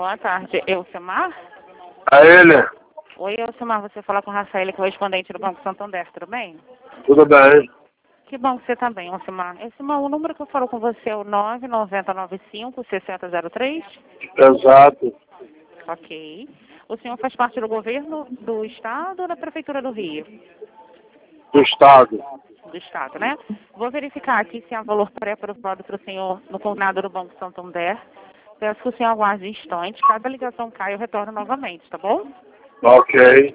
Boa tarde. Elcimar? A ele. Oi, Elcimar. Você fala com Rafael, correspondente do Banco Santander, tudo bem? Tudo bem? Que bom que você está bem, Elcimar. Elcimar, o número que eu falo com você é o 99095-6003? Exato. Ok. O senhor faz parte do governo do Estado ou da Prefeitura do Rio? Do Estado. Do Estado, né? Vou verificar aqui se há valor pré-aprovado para o senhor no combinado do Banco Santander. Peço que o senhor aguarde um instante. Cada ligação cai, eu retorno novamente, tá bom? Ok.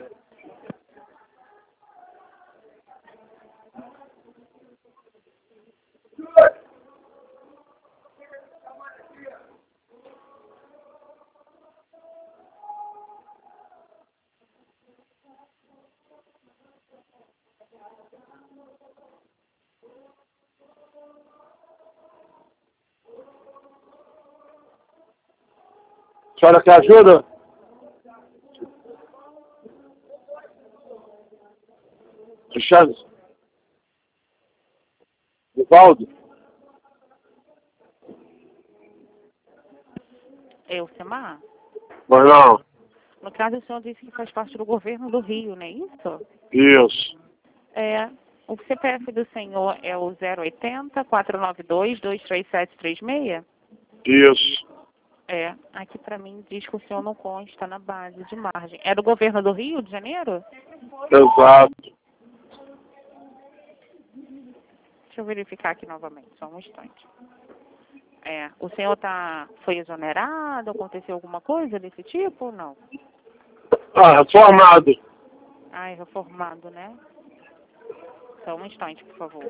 A senhora quer ajuda? Alexandre? Rivaldo? Elcimar? Mas não. No caso, o senhor disse que faz parte do governo do Rio, não é isso? Isso. É, o CPF do senhor é o 080-492-23736? Isso. É, aqui para mim diz que o senhor não consta na base de margem. É do governo do Rio de Janeiro? Exato. Deixa eu verificar aqui novamente, só um instante. É, o senhor foi exonerado? Aconteceu alguma coisa desse tipo ou não? Ah, formado. Ah, é reformado, né? Só um instante, por favor.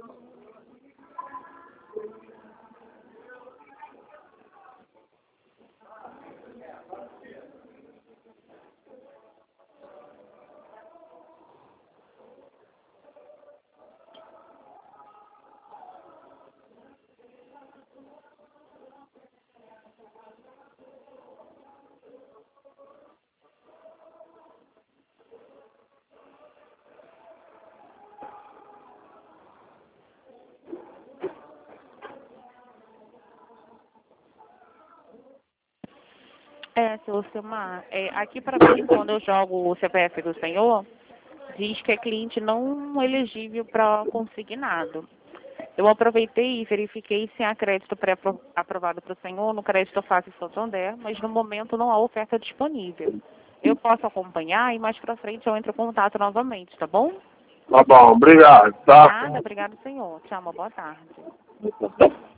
Seu Silmar, aqui para mim, quando eu jogo o CPF do senhor, diz que é cliente não elegível para consignado. Eu aproveitei e verifiquei se há crédito pré-aprovado para o senhor no crédito fácil Santander, mas no momento não há oferta disponível. Eu posso acompanhar e mais para frente eu entro em contato novamente, tá bom? Tá bom, obrigado, tá? Nada, obrigado, senhor. Tchau, uma boa tarde.